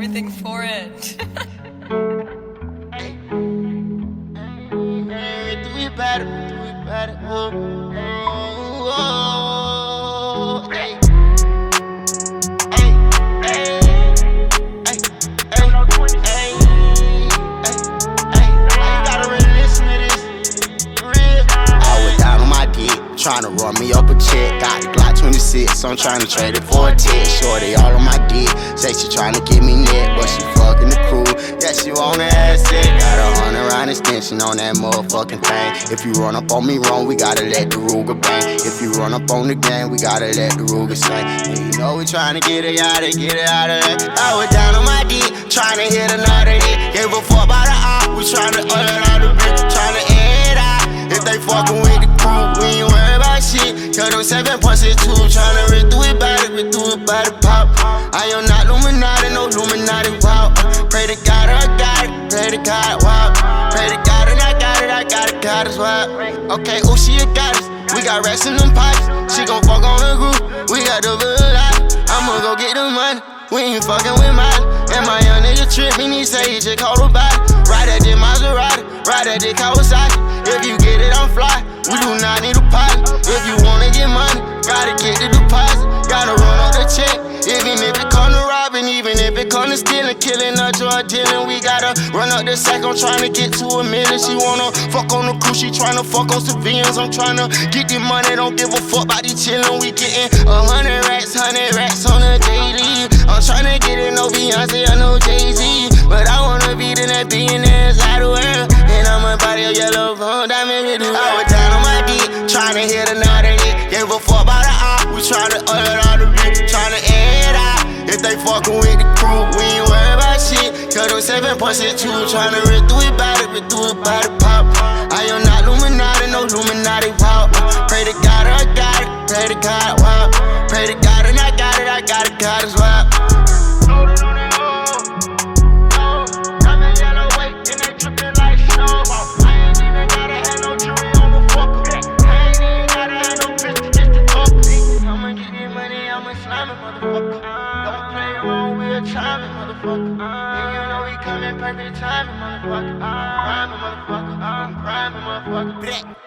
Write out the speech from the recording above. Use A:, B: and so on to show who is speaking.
A: everything for it.
B: Do it better, hey. Tryna run me up a check, got the Glock 26, I'm tryna trade it for a tech. Shorty all on my dick, say she tryna get me neck, but she fucking the crew. Yeah, she want the asset, got a 100-round extension on that motherfucking thing. If you run up on me wrong, we gotta let the Ruger bang. If you run up on the gang, we gotta let the Ruger sing. And you know we tryna get it out of there. I was down on my dick, tryna hit another dick. Gave a fuck by the op, we tryna oil all the bitch, tryna air it out. If they fucking with the crew, we ain't worried about shit. Cut them 7 punches too, tryna rip through it by the pop. I am not Illuminati, no Illuminati, wow. Pray to God, I got it, pray to God, wow. Pray to God and I got it, God is wild. Okay, oh she a goddess, we got racks in them pockets. She gon' fuck on the group, we got the life. I'ma go get the money, we ain't fucking with mine. And my young nigga trippin', he say he just caught a body. Ride that dick Maserati, ride that dick Kawasaki. If you get it, I'm fly, we do not need a pilot. If you wanna get money, gotta get the deposit. Gotta run up the check, even if it come to robbing. Even if it come to stealing, killing or drug dealing. We gotta run up the sack, I'm tryna get to $1 million. She wanna fuck on the crew, she tryna fuck on civilians. I'm tryna get the money, don't give a fuck about these chillin'. We gettin' 100 racks on the daily. I'm tryna get it, no Beyonce or no Jay-Z, but I wanna be the next billionaires out the world. And I'ma buy a yellow phone, diamond with the world. I was down on my dick, tryna hit another dick. Gave a fuck by the op, we tryna oil all the bitch, tryna air it out. If they fucking with the crew, we ain't worried about shit. Cut them 7 punches too, tryna rip through it by the pop. I am not Illuminati, no Illuminati, wow. Pray to God, I got it, pray to God, wow. Pray to God and I got it, God is wild. Motherfucker, and you know we coming perfect timing, motherfucker. Rhyming, motherfucker. Rhyming, motherfucker.